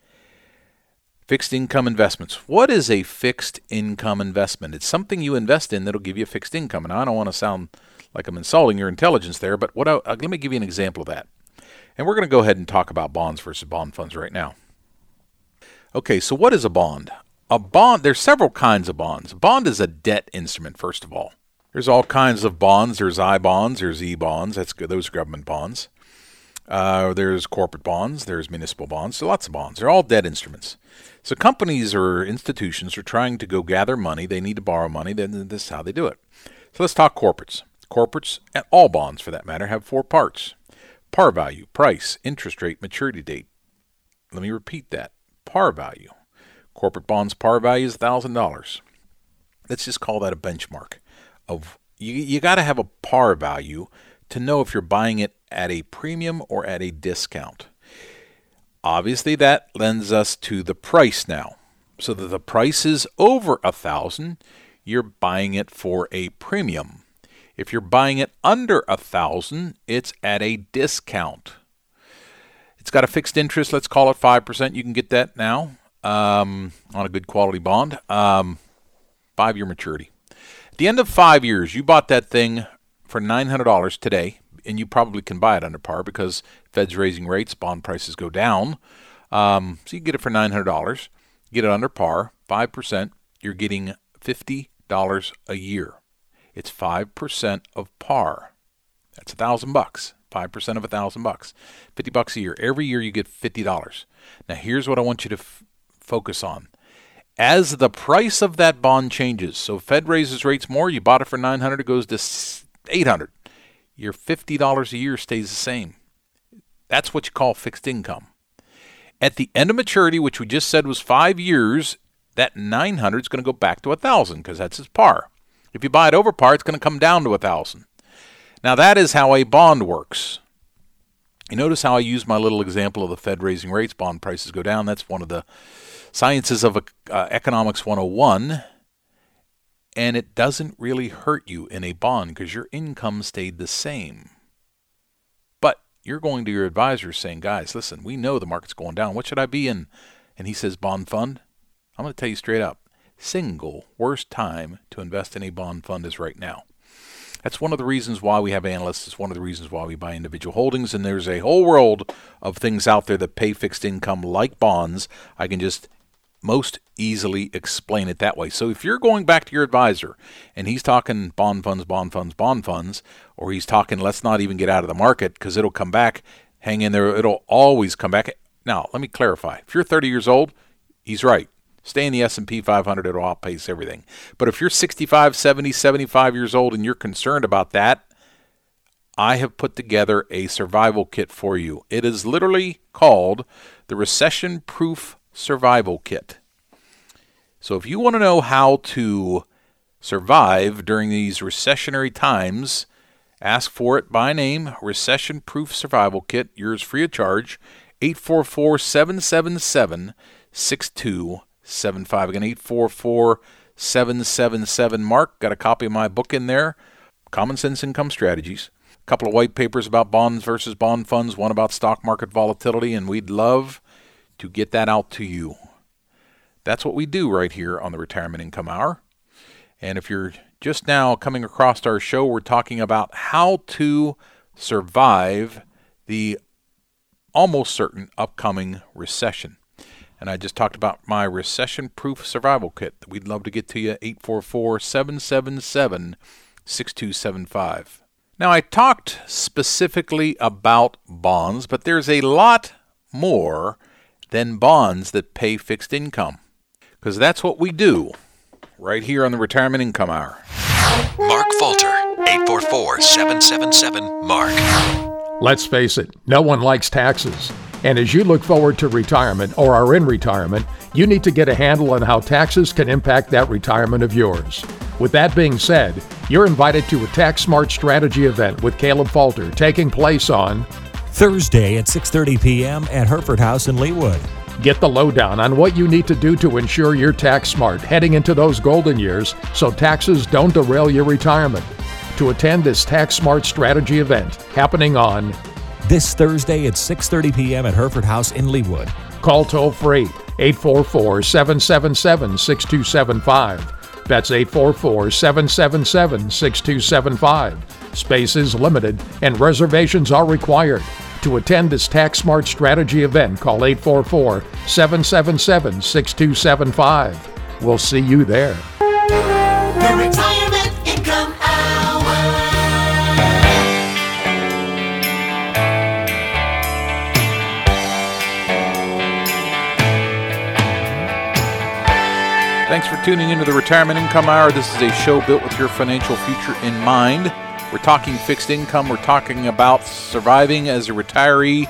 Fixed income investments. What is a fixed income investment? It's something you invest in that'll give you a fixed income. And I don't want to sound like I'm insulting your intelligence there, but what I, uh, let me give you an example of that. And we're going to go ahead and talk about bonds versus bond funds right now. Okay, so what is a bond? A bond, there's several kinds of bonds. A bond is a debt instrument, first of all. There's all kinds of bonds. There's I bonds, there's E bonds. That's good. Those are government bonds. Uh, there's corporate bonds. There's municipal bonds. So lots of bonds. They're all debt instruments. So companies or institutions are trying to go gather money. They need to borrow money. Then this is how they do it. So let's talk corporates. Corporates, and all bonds for that matter, have four parts. Par value, price, interest rate, maturity date. Let me repeat that. Par value. Corporate bonds par value is one thousand dollars. Let's just call that a benchmark. Of You, you got to have a par value to know if you're buying it at a premium or at a discount. Obviously, that lends us to the price now. So that the price is over one thousand dollars, you're buying it for a premium. If you're buying it under one thousand dollars, it's at a discount. It's got a fixed interest. Let's call it five percent. You can get that now um, on a good quality bond. Um, five-year maturity. At the end of five years, you bought that thing for nine hundred dollars today, and you probably can buy it under par because Fed's raising rates, bond prices go down. Um, so you can get it for nine hundred dollars. Get it under par, five percent. You're getting fifty dollars a year. It's five percent of par. That's a thousand bucks. five percent of a thousand bucks. fifty bucks a year. Every year you get fifty dollars. Now here's what I want you to f- focus on. As the price of that bond changes, so Fed raises rates more, you bought it for nine hundred dollars, it goes to eight hundred dollars. Your fifty dollars a year stays the same. That's what you call fixed income. At the end of maturity, which we just said was five years, that nine hundred dollars is going to go back to one thousand dollars because that's its par. If you buy it over par, it's going to come down to one thousand dollars. Now, that is how a bond works. You notice how I use my little example of the Fed raising rates, bond prices go down. That's one of the sciences of uh, Economics one oh one. And it doesn't really hurt you in a bond because your income stayed the same. But you're going to your advisor saying, guys, listen, we know the market's going down. What should I be in? And he says, bond fund. I'm going to tell you straight up. Single worst time to invest in a bond fund is right now. That's one of the reasons why we have analysts. It's one of the reasons why we buy individual holdings. And there's a whole world of things out there that pay fixed income like bonds. I can just most easily explain it that way. So if you're going back to your advisor and he's talking bond funds, bond funds, bond funds, or he's talking let's not even get out of the market because it'll come back, hang in there, it'll always come back. Now, let me clarify. If you're thirty years old, he's right. Stay in the S and P five hundred, it'll outpace everything. But if you're sixty-five, seventy, seventy-five years old and you're concerned about that, I have put together a survival kit for you. It is literally called the Recession Proof Survival Kit. So if you want to know how to survive during these recessionary times, ask for it by name, Recession Proof Survival Kit. Yours free of charge, eight four four, seven seven seven, six two seven five. Again, eight four four, seven seven seven, Mark. Got a copy of my book in there, Common Sense Income Strategies. A couple of white papers about bonds versus bond funds, one about stock market volatility, and we'd love to get that out to you. That's what we do right here on the Retirement Income Hour. And if you're just now coming across our show, we're talking about how to survive the almost certain upcoming recession. And I just talked about my recession-proof survival kit that we'd love to get to you, eight four four, seven seven seven, six two seven five. Now, I talked specifically about bonds, but there's a lot more than bonds that pay fixed income, because that's what we do right here on the Retirement Income Hour. Mark Falter, eight four four, seven seven seven, MARK. Let's face it, no one likes taxes. And as you look forward to retirement or are in retirement, you need to get a handle on how taxes can impact that retirement of yours. With that being said, you're invited to a Tax Smart Strategy event with Caleb Falter taking place on Thursday at six thirty p.m. at Hereford House in Leawood. Get the lowdown on what you need to do to ensure you're tax smart heading into those golden years so taxes don't derail your retirement. To attend this Tax Smart Strategy event happening on This Thursday at six thirty p.m. at Hereford House in Leawood. Call toll-free eight four four, seven seven seven, six two seven five. That's eight four four, seven seven seven, six two seven five. Space is limited and reservations are required. To attend this Tax Smart Strategy event, call eight four four, seven seven seven, six two seven five. We'll see you there. The Retirement Income Hour. Thanks for tuning into the Retirement Income Hour. This is a show built with your financial future in mind. We're talking fixed income. We're talking about surviving as a retiree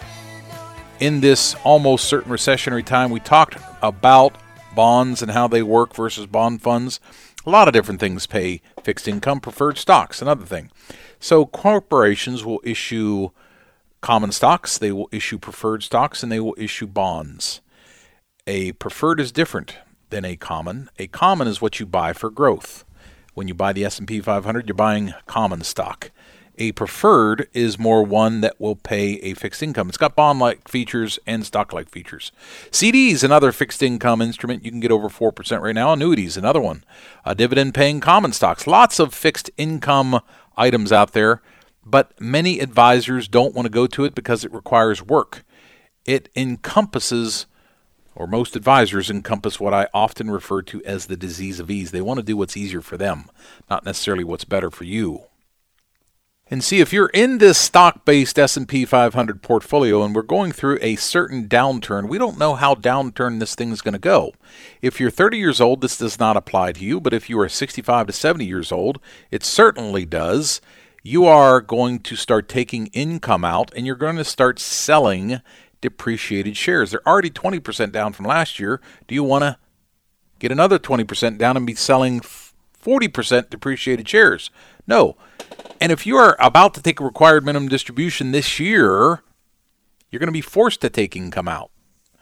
in this almost certain recessionary time. We talked about bonds and how they work versus bond funds. A lot of different things pay fixed income. Preferred stocks, another thing. So corporations will issue common stocks, they will issue preferred stocks, and they will issue bonds. A preferred is different than a common. A common is what you buy for growth. When you buy the S and P five hundred, you're buying common stock. A preferred is more one that will pay a fixed income. It's got bond-like features and stock-like features. C Ds, another fixed income instrument. You can get over four percent right now. Annuities, another one. Uh, dividend-paying common stocks. Lots of fixed income items out there, but many advisors don't want to go to it because it requires work. It encompasses, or most advisors encompass, what I often refer to as the disease of ease. They want to do what's easier for them, not necessarily what's better for you. And see, if you're in this stock-based S and P five hundred portfolio and we're going through a certain downturn, we don't know how downturn this thing is going to go. If you're thirty years old, this does not apply to you, but if you are sixty-five to seventy years old, it certainly does. You are going to start taking income out and you're going to start selling depreciated shares. They're already twenty percent down from last year. Do you want to get another twenty percent down and be selling forty percent depreciated shares? No. And if you are about to take a required minimum distribution this year, you're going to be forced to take income out.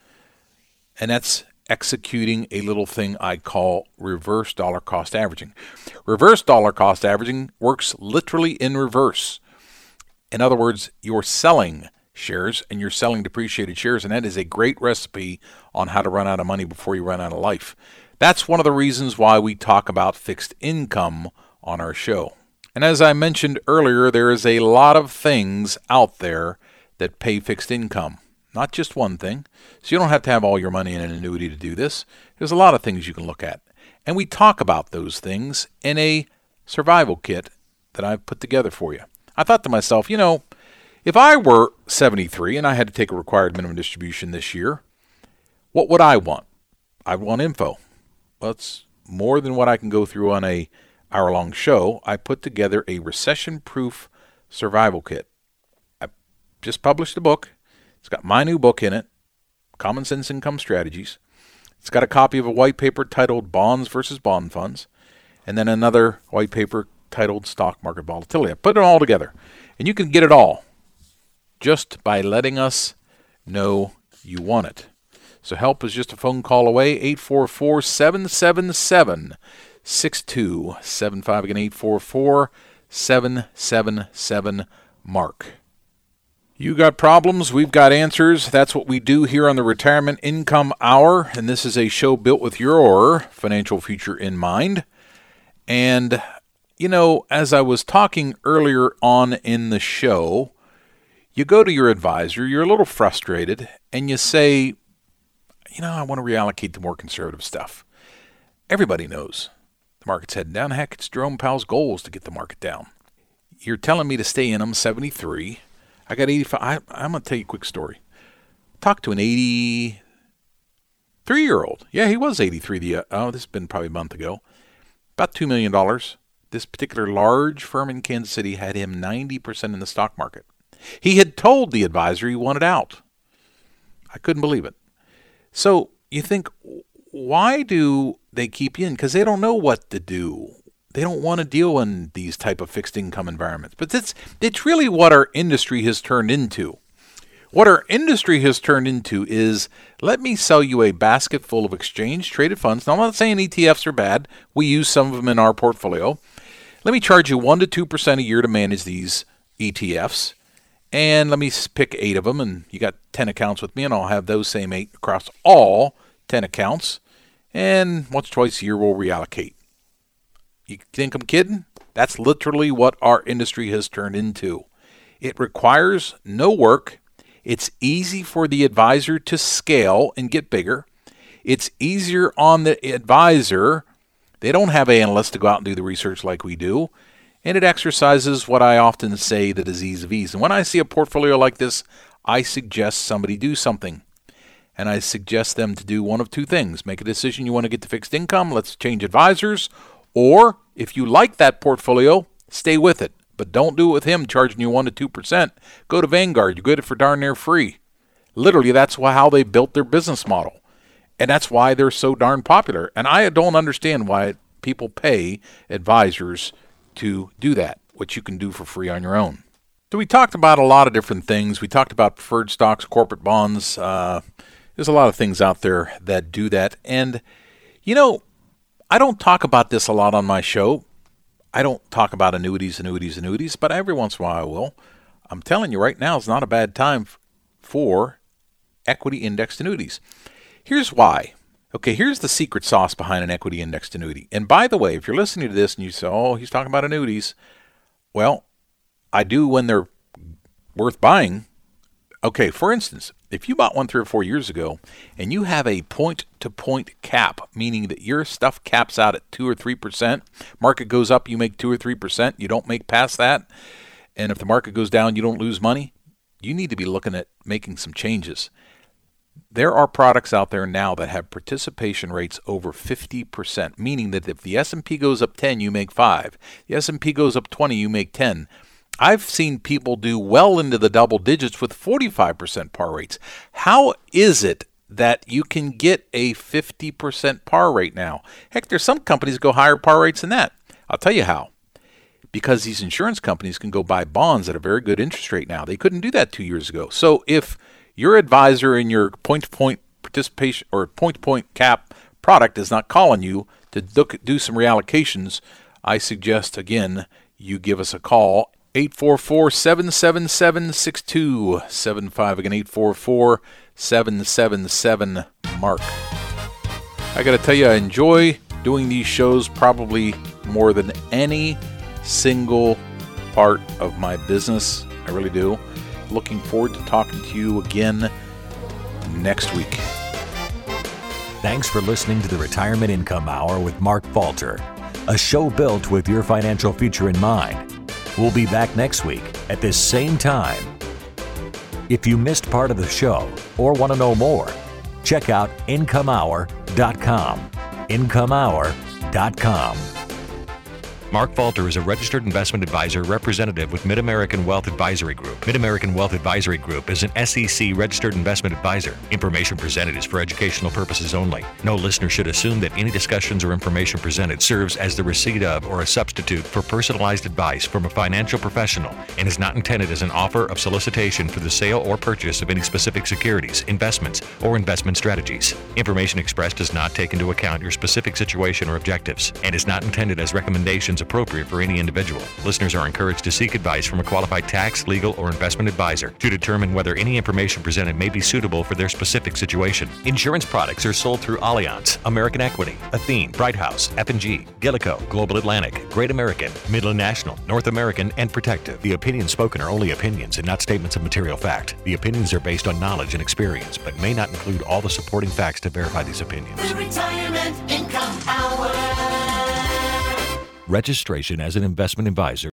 And that's executing a little thing I call reverse dollar cost averaging. Reverse dollar cost averaging works literally in reverse. In other words, you're selling shares and you're selling depreciated shares, and that is a great recipe on how to run out of money before you run out of life. That's one of the reasons why we talk about fixed income on our show. And as I mentioned earlier, there is a lot of things out there that pay fixed income. Not just one thing. So you don't have to have all your money in an annuity to do this. There's a lot of things you can look at. And we talk about those things in a survival kit that I've put together for you. I thought to myself, you know, if I were seventy-three and I had to take a required minimum distribution this year, what would I want? I want info. Well, it's more than what I can go through on a hour-long show. I put together a recession-proof survival kit. I just published a book. It's got my new book in it, Common Sense Income Strategies. It's got a copy of a white paper titled Bonds versus Bond Funds, and then another white paper titled Stock Market Volatility. I put it all together, and you can get it all just by letting us know you want it. So help is just a phone call away, eight four four, seven seven seven, six two seven five. Again, eight four four, seven seven seven, MARK. You got problems, we've got answers. That's what we do here on the Retirement Income Hour, and this is a show built with your financial future in mind. And you know, as I was talking earlier on in the show, you go to your advisor, you're a little frustrated, and you say, you know, I want to reallocate to more conservative stuff. Everybody knows the market's heading down. Heck, it's Jerome Powell's goals to get the market down. You're telling me to stay in them, seventy-three. I got eighty-five. I, I'm going to tell you a quick story. Talked to an eighty-three-year-old. Yeah, he was eighty-three. The, oh, this has been probably a month ago. About two million dollars. This particular large firm in Kansas City had him ninety percent in the stock market. He had told the advisor he wanted out. I couldn't believe it. So you think, why do they keep you in? Because they don't know what to do. They don't want to deal in these type of fixed income environments. But it's, it's really what our industry has turned into. What our industry has turned into is, let me sell you a basket full of exchange-traded funds. Now, I'm not saying E T Fs are bad. We use some of them in our portfolio. Let me charge you one to two percent a year to manage these E T Fs. And let me pick eight of them, and you got ten accounts with me, and I'll have those same eight across all ten accounts. And once or twice a year, we'll reallocate. You think I'm kidding? That's literally what our industry has turned into. It requires no work. It's easy for the advisor to scale and get bigger. It's easier on the advisor. They don't have analysts to go out and do the research like we do. And it exercises what I often say, the disease of ease. And when I see a portfolio like this, I suggest somebody do something. And I suggest them to do one of two things. Make a decision you want to get to fixed income. Let's change advisors. Or if you like that portfolio, stay with it. But don't do it with him charging you one to two percent. Go to Vanguard. You get it for darn near free. Literally, that's how they built their business model. And that's why they're so darn popular. And I don't understand why people pay advisors to do that, which you can do for free on your own. So we talked about a lot of different things. We talked about preferred stocks, corporate bonds. Uh, there's a lot of things out there that do that. And, you know, I don't talk about this a lot on my show. I don't talk about annuities, annuities, annuities, but every once in a while I will. I'm telling you right now, it's not a bad time for equity indexed annuities. Here's why. Okay, here's the secret sauce behind an equity indexed annuity. And by the way, if you're listening to this and you say, oh, he's talking about annuities, well, I do when they're worth buying. Okay, for instance, if you bought one three or four years ago and you have a point-to-point cap, meaning that your stuff caps out at two or three percent, market goes up, you make two or three percent, you don't make past that, and if the market goes down, you don't lose money, you need to be looking at making some changes. There are products out there now that have participation rates over fifty percent, meaning that if the S and P goes up ten, you make five. The S and P goes up twenty, you make ten. I've seen people do well into the double digits with forty-five percent par rates. How is it that you can get a fifty percent par rate now? Heck, there's some companies that go higher par rates than that. I'll tell you how. Because these insurance companies can go buy bonds at a very good interest rate now. They couldn't do that two years ago. So if your advisor in your point-to-point participation or point-to-point cap product is not calling you to do some reallocations, I suggest, again, you give us a call. eight four four, seven seven seven, six two seven five. Again, eight four four, seven seven seven, Mark. I got to tell you, I enjoy doing these shows probably more than any single part of my business. I really do. Looking forward to talking to you again next week. Thanks for listening to the Retirement Income Hour with Mark Falter, a show built with your financial future in mind. We'll be back next week at this same time. If you missed part of the show or want to know more, check out income hour dot com. income hour dot com. Mark Falter is a registered investment advisor representative with Mid-American Wealth Advisory Group. Mid-American Wealth Advisory Group is an S E C registered investment advisor. Information presented is for educational purposes only. No listener should assume that any discussions or information presented serves as the receipt of or a substitute for personalized advice from a financial professional and is not intended as an offer of solicitation for the sale or purchase of any specific securities, investments, or investment strategies. Information expressed does not take into account your specific situation or objectives and is not intended as recommendations decisions appropriate for any individual. Listeners are encouraged to seek advice from a qualified tax, legal, or investment advisor to determine whether any information presented may be suitable for their specific situation. Insurance products are sold through Allianz, American Equity, Athene, Bright House, F and G, Gillico, Global Atlantic, Great American, Midland National, North American, and Protective. The opinions spoken are only opinions and not statements of material fact. The opinions are based on knowledge and experience, but may not include all the supporting facts to verify these opinions. The Retirement Income Hour. Registration as an investment advisor